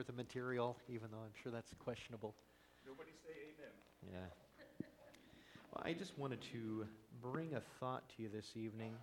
the material, even though I'm sure that's questionable. Nobody say amen. Yeah. Well, I just wanted to bring a thought to you this evening.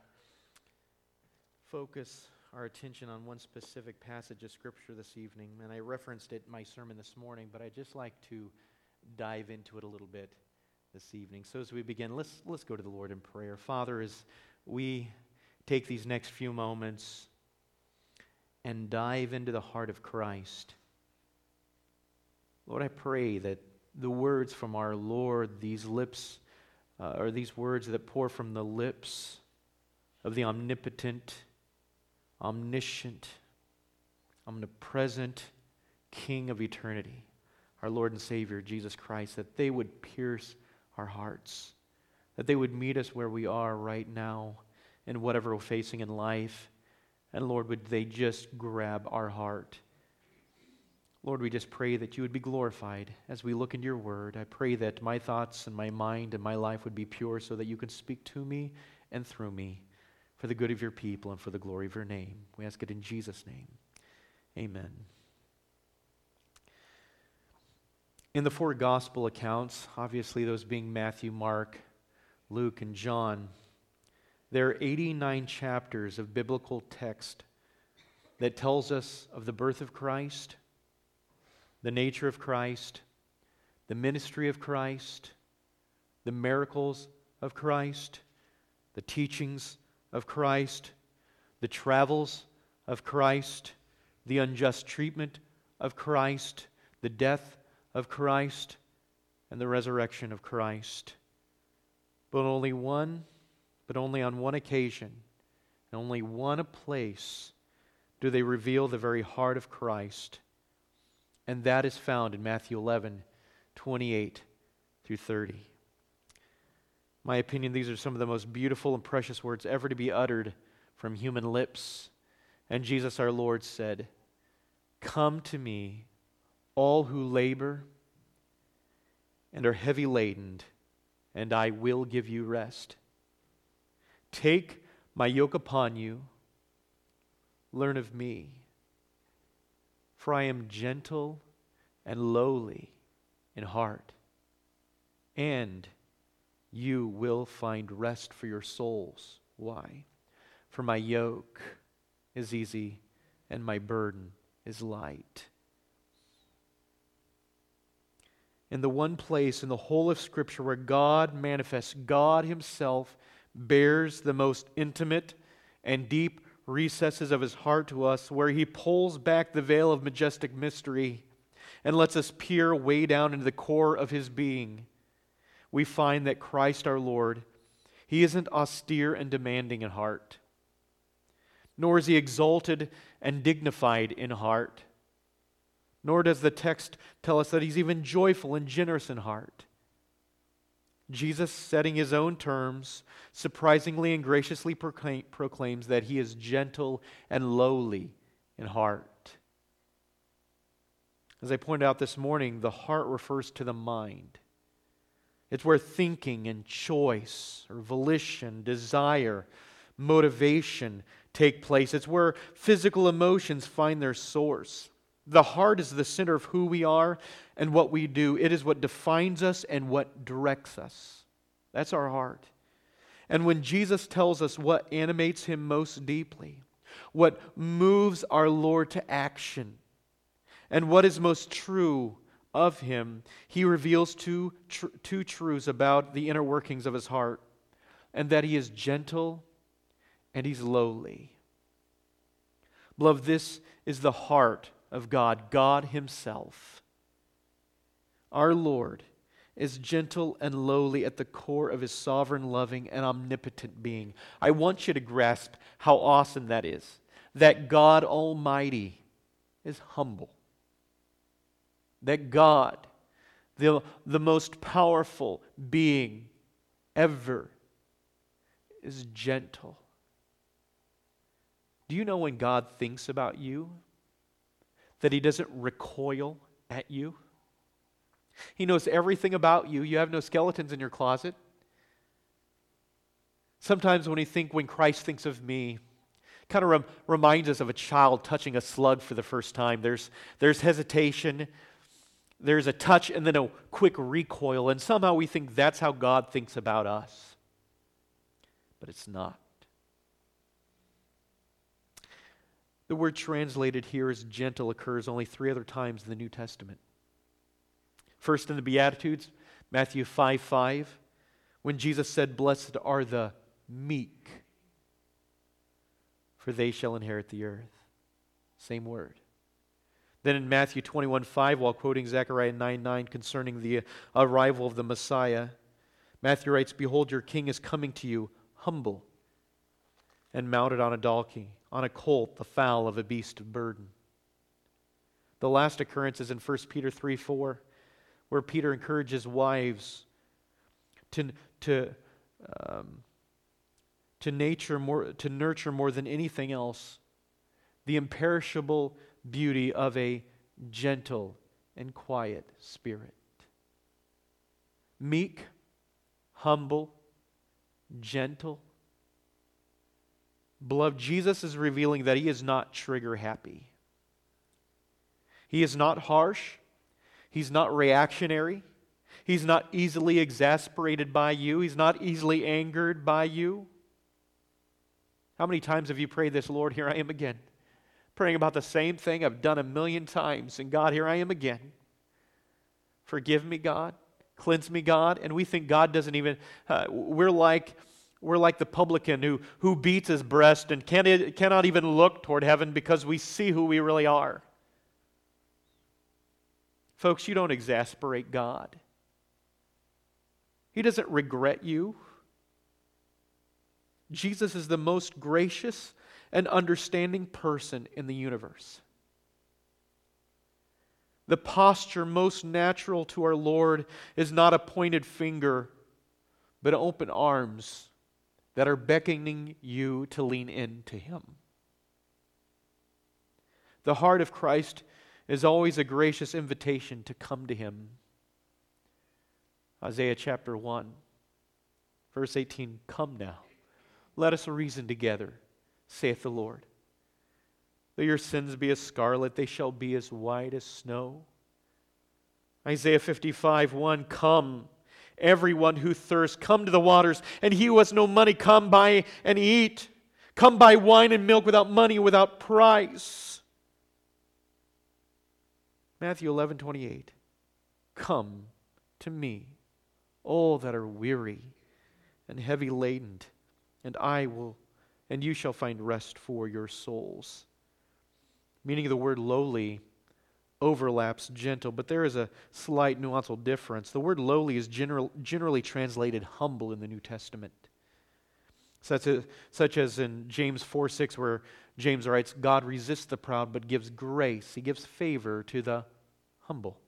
Focus our attention on one specific passage of Scripture this evening. And I referenced it in my sermon this morning, but I'd just like to dive into it a little bit this evening. So as we begin, let's go to the Lord in prayer. Father, as we take these next few moments and dive into the heart of Christ, Lord, I pray that the words from our Lord, these lips, or these words that pour from the lips of the omnipotent, omniscient, omnipresent King of eternity, our Lord and Savior, Jesus Christ, that they would pierce our hearts, that they would meet us where we are right now in whatever we're facing in life, and Lord, would they just grab our heart. Lord, we just pray that you would be glorified as we look into your word. I pray that my thoughts and my mind and my life would be pure so that you can speak to me and through me for the good of your people and for the glory of your name. We ask it in Jesus' name. Amen. In the four gospel accounts, obviously those being Matthew, Mark, Luke, and John, there are 89 chapters of biblical text that tells us of the birth of Christ, the nature of Christ, the ministry of Christ, the miracles of Christ, the teachings of Christ, the travels of Christ, the unjust treatment of Christ, the death of Christ, and the resurrection of Christ. But only on one occasion, and only one place do they reveal the very heart of Christ. And that is found in Matthew 11, 28 through 30. In my opinion, these are some of the most beautiful and precious words ever to be uttered from human lips. And Jesus our Lord said, "Come to me, all who labor and are heavy laden, and I will give you rest. Take my yoke upon you, learn of me, for I am gentle and lowly in heart, and you will find rest for your souls." Why? For my yoke is easy and my burden is light. In the one place in the whole of Scripture where God manifests, God Himself bears the most intimate and deep recesses of His heart to us, where He pulls back the veil of majestic mystery and lets us peer way down into the core of His being, we find that Christ our Lord, He isn't austere and demanding in heart, nor is He exalted and dignified in heart, nor does the text tell us that He's even joyful and generous in heart. Jesus, setting His own terms, surprisingly and graciously proclaims that He is gentle and lowly in heart. As I pointed out this morning, the heart refers to the mind. It's where thinking and choice or volition, desire, motivation take place. It's where physical emotions find their source. The heart is the center of who we are and what we do. It is what defines us and what directs us. That's our heart. And when Jesus tells us what animates Him most deeply, what moves our Lord to action, and what is most true of Him, He reveals two truths about the inner workings of His heart, and that He is gentle and He's lowly. Beloved, this is the heart of God, God Himself. Our Lord is gentle and lowly at the core of His sovereign, loving, and omnipotent being. I want you to grasp how awesome that is, that God Almighty is humble, that God, the most powerful being ever, is gentle. Do you know when God thinks about you, that He doesn't recoil at you? He knows everything about you. You have no skeletons in your closet. Sometimes when Christ thinks of me, Kind of reminds us of a child touching a slug for the first time. There's hesitation, there's a touch, and then a quick recoil, and somehow we think that's how God thinks about us. But it's not. The word translated here as gentle occurs only 3 other times in the New Testament. First in the Beatitudes, Matthew 5:5, when Jesus said, "Blessed are the meek, for they shall inherit the earth." Same word. Then in Matthew 21:5, while quoting Zechariah 9:9 concerning the arrival of the Messiah, Matthew writes, "Behold, your king is coming to you, humble, and mounted on a donkey, on a colt, the foal of a beast of burden." The last occurrence is in 1 Peter 3:4, where Peter encourages wives to nurture more than anything else the imperishable beauty of a gentle and quiet spirit. Meek, humble, gentle. Beloved, Jesus is revealing that He is not trigger happy. He is not harsh. He's not reactionary. He's not easily exasperated by you. He's not easily angered by you. How many times have you prayed this, "Lord, here I am again, praying about the same thing I've done 1,000,000 times, and God, here I am again. Forgive me, God. Cleanse me, God." And we think God doesn't even, we're like the publican who beats his breast and cannot even look toward heaven because we see who we really are. Folks, you don't exasperate God. He doesn't regret you. Jesus is the most gracious and understanding person in the universe. The posture most natural to our Lord is not a pointed finger, but open arms that are beckoning you to lean into Him. The heart of Christ is always a gracious invitation to come to Him. Isaiah chapter 1, verse 18, "Come now, let us reason together, saith the Lord. Though your sins be as scarlet, they shall be as white as snow." Isaiah 55:1, "Come, everyone who thirsts, come to the waters, and he who has no money, come buy and eat. Come buy wine and milk without money, without price." Matthew 11:28, "Come to me, all that are weary and heavy laden, and you shall find rest for your souls." Meaning of the word lowly overlaps gentle, but there is a slight nuanceable difference. The word lowly is generally translated humble in the New Testament. Such as in James 4:6, where James writes, "God resists the proud but gives grace." He gives favor to the humble.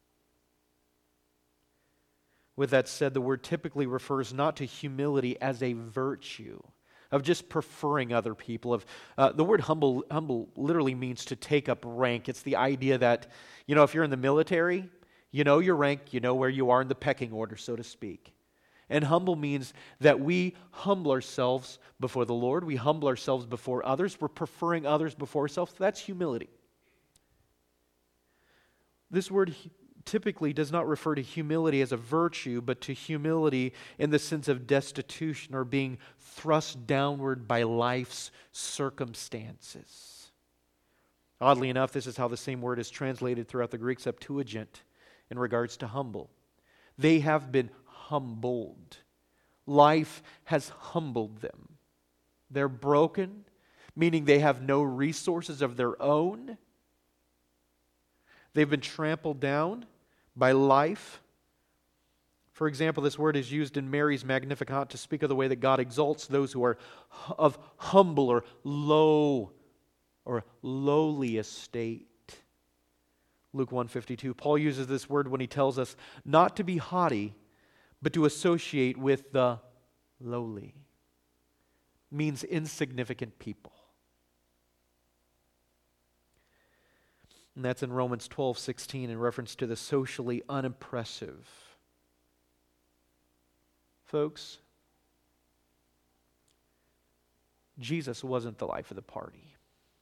With that said, the word typically refers not to humility as a virtue, of just preferring other people. The word humble literally means to take up rank. It's the idea that, if you're in the military, you know your rank, you know where you are in the pecking order, so to speak. And humble means that we humble ourselves before the Lord. We humble ourselves before others. We're preferring others before ourselves. That's humility. This word typically does not refer to humility as a virtue, but to humility in the sense of destitution or being thrust downward by life's circumstances. Oddly enough, this is how the same word is translated throughout the Greek Septuagint in regards to humble. They have been humbled. Life has humbled them. They're broken, meaning they have no resources of their own. They've been trampled down by life. For example, this word is used in Mary's Magnificat to speak of the way that God exalts those who are of humble or low or lowly estate. Luke 1:52. Paul uses this word when he tells us not to be haughty, but to associate with the lowly. Means insignificant people. And that's in Romans 12:16 in reference to the socially unimpressive. Folks, Jesus wasn't the life of the party.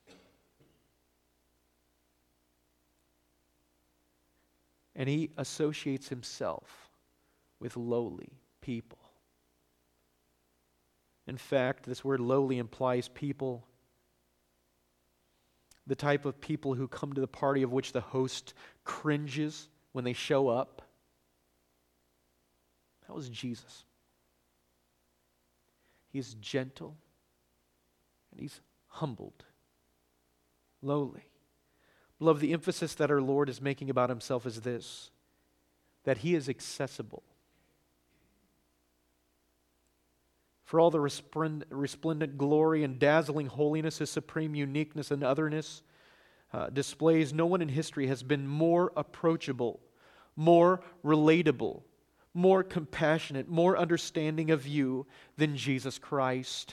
And he associates himself with lowly people. In fact, this word lowly implies people, the type of people who come to the party of which the host cringes when they show up. That was Jesus. He's gentle and he's humbled, lowly. Beloved, the emphasis that our Lord is making about himself is this, that he is accessible. For all the resplendent glory and dazzling holiness, his supreme uniqueness and otherness displays, no one in history has been more approachable, more relatable, more compassionate, more understanding of you than Jesus Christ.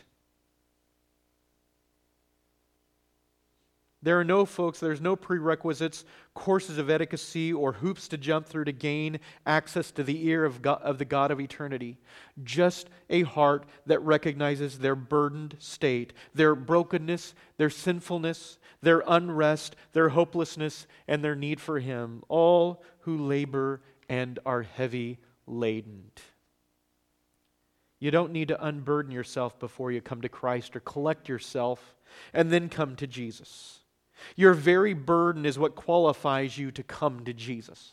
There's no prerequisites, courses of etiquette, or hoops to jump through to gain access to the ear of the God of eternity. Just a heart that recognizes their burdened state, their brokenness, their sinfulness, their unrest, their hopelessness, and their need for Him. All who labor and are heavy laden. You don't need to unburden yourself before you come to Christ or collect yourself and then come to Jesus. Your very burden is what qualifies you to come to Jesus.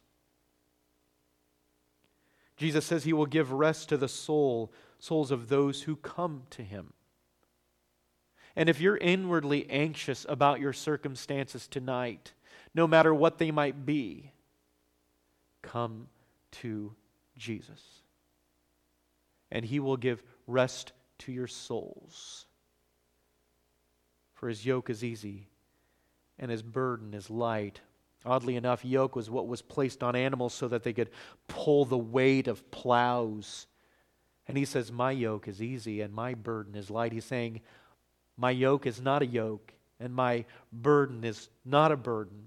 Jesus says He will give rest to the souls of those who come to Him. And if you're inwardly anxious about your circumstances tonight, no matter what they might be, come to Jesus. And He will give rest to your souls. For His yoke is easy and His burden is light. Oddly enough, yoke was what was placed on animals so that they could pull the weight of plows. And He says, my yoke is easy and my burden is light. He's saying, my yoke is not a yoke and my burden is not a burden.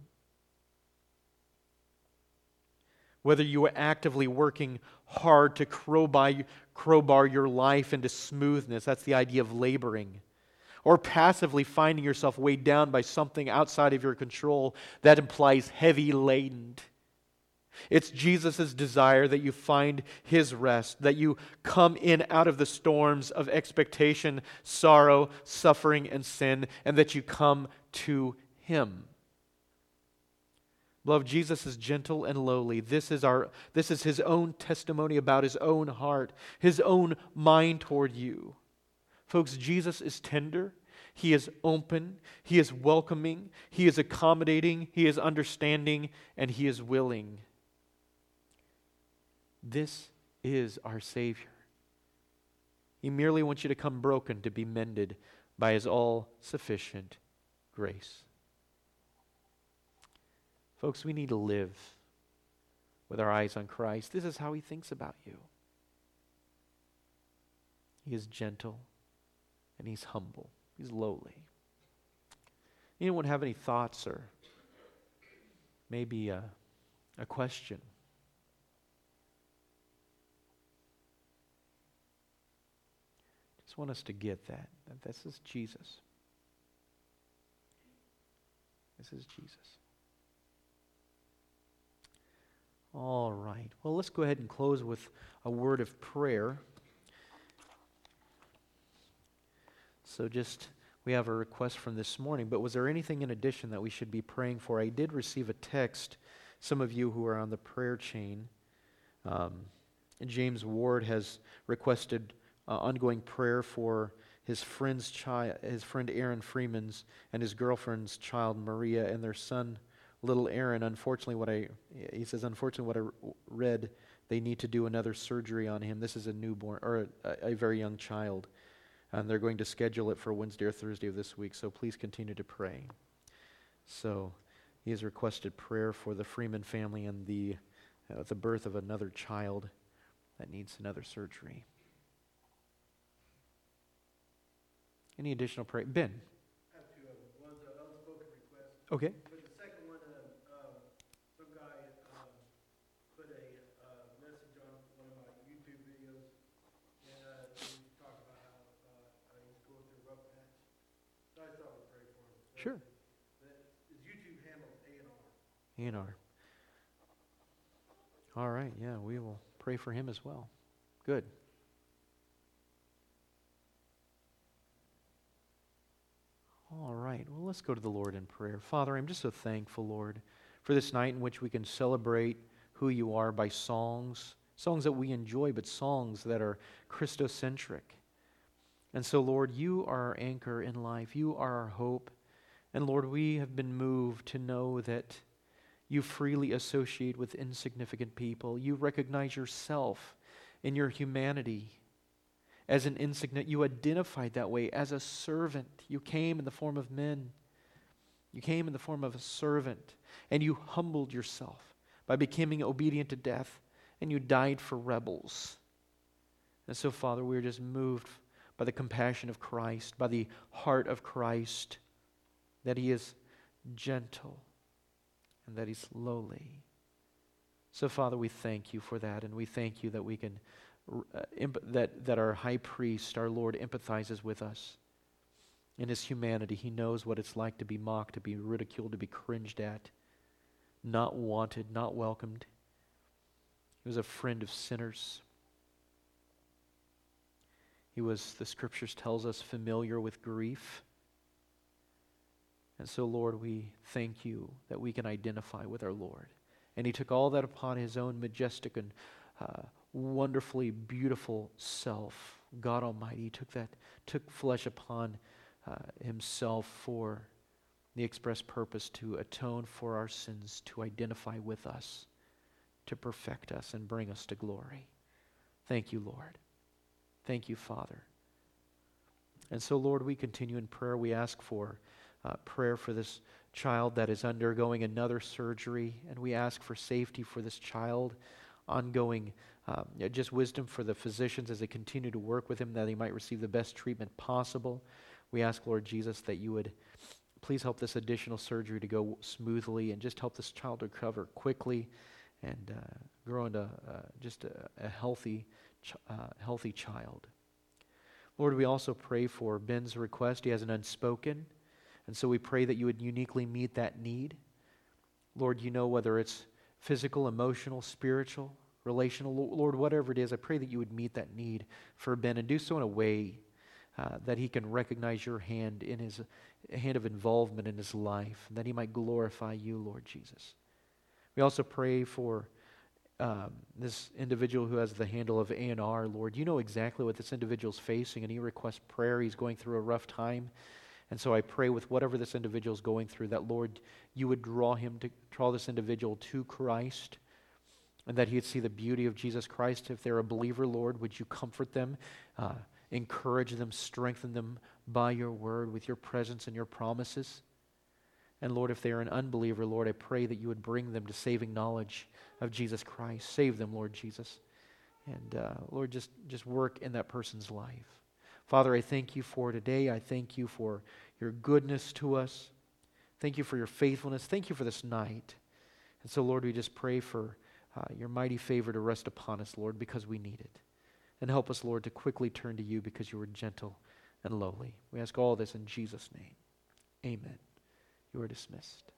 Whether you are actively working hard to crowbar your life into smoothness, that's the idea of laboring, or passively finding yourself weighed down by something outside of your control, that implies heavy laden. It's Jesus' desire that you find His rest, that you come in out of the storms of expectation, sorrow, suffering, and sin, and that you come to Him. Beloved, Jesus is gentle and lowly. This is His own testimony about His own heart, His own mind toward you. Folks, Jesus is tender, He is open, He is welcoming, He is accommodating, He is understanding, and He is willing. This is our Savior. He merely wants you to come broken to be mended by His all-sufficient grace. Folks, we need to live with our eyes on Christ. This is how He thinks about you. He is gentle and He's humble. He's lowly. Anyone have any thoughts or maybe a question? Just want us to get that this is Jesus. This is Jesus. All right. Well, let's go ahead and close with a word of prayer. So we have a request from this morning, but was there anything in addition that we should be praying for? I did receive a text, some of you who are on the prayer chain. James Ward has requested ongoing prayer for his friend Aaron Freeman's and his girlfriend's child Maria and their son little Aaron. Unfortunately, what I read, they need to do another surgery on him. This is a newborn or a very young child. And they're going to schedule it for Wednesday or Thursday of this week, so please continue to pray. So he has requested prayer for the Freeman family and the birth of another child that needs another surgery. Any additional prayer? Ben? I have two of them. One's an unspoken request. Okay. But the second one, some guy put a message on one of my YouTube videos, and he talked about how he's going through a rough patch A&R. All right, yeah, we will pray for him as well. Good. All right, well, let's go to the Lord in prayer. Father, I'm just so thankful, Lord, for this night in which we can celebrate who you are by songs that we enjoy, but songs that are Christocentric. And so, Lord, you are our anchor in life. You are our hope. And Lord, we have been moved to know that you freely associate with insignificant people. You recognize yourself in your humanity as an insignificant. You identified that way as a servant. You came in the form of men. You came in the form of a servant, and you humbled yourself by becoming obedient to death, and you died for rebels. And so, Father, we are just moved by the compassion of Christ, by the heart of Christ, that he is gentle and that he's lowly. So, Father, we thank you for that, and we thank you that we can that our high priest, our Lord, empathizes with us in his humanity. He knows what it's like to be mocked, to be ridiculed, to be cringed at, not wanted, not welcomed. He was a friend of sinners. He was, the scriptures tells us, familiar with grief. And so, Lord, we thank you that we can identify with our Lord. And he took all that upon his own majestic and wonderfully beautiful self. God Almighty took flesh upon himself for the express purpose to atone for our sins, to identify with us, to perfect us and bring us to glory. Thank you, Lord. Thank you, Father. And so, Lord, we continue in prayer. We ask for prayer for this child that is undergoing another surgery, and we ask for safety for this child, ongoing just wisdom for the physicians as they continue to work with him, that he might receive the best treatment possible. We ask, Lord Jesus, that you would please help this additional surgery to go smoothly and just help this child recover quickly and grow into just a healthy child. Lord, we also pray for Ben's request. He has an unspoken, and so we pray that you would uniquely meet that need. Lord, you know whether it's physical, emotional, spiritual, relational. Lord, whatever it is, I pray that you would meet that need for Ben and do so in a way that he can recognize your hand in his hand of involvement in his life, and that he might glorify you, Lord Jesus. We also pray for this individual who has the handle of A&R. Lord, you know exactly what this individual is facing, and he requests prayer. He's going through a rough time. And so I pray with whatever this individual is going through, that, Lord, you would draw this individual to Christ, and that he would see the beauty of Jesus Christ. If they're a believer, Lord, would you comfort them, encourage them, strengthen them by your word with your presence and your promises. And Lord, if they are an unbeliever, Lord, I pray that you would bring them to saving knowledge of Jesus Christ. Save them, Lord Jesus. And Lord, just work in that person's life. Father, I thank you for today. I thank you for your goodness to us. Thank you for your faithfulness. Thank you for this night. And so, Lord, we just pray for your mighty favor to rest upon us, Lord, because we need it. And help us, Lord, to quickly turn to you because you are gentle and lowly. We ask all this in Jesus' name. Amen. You are dismissed.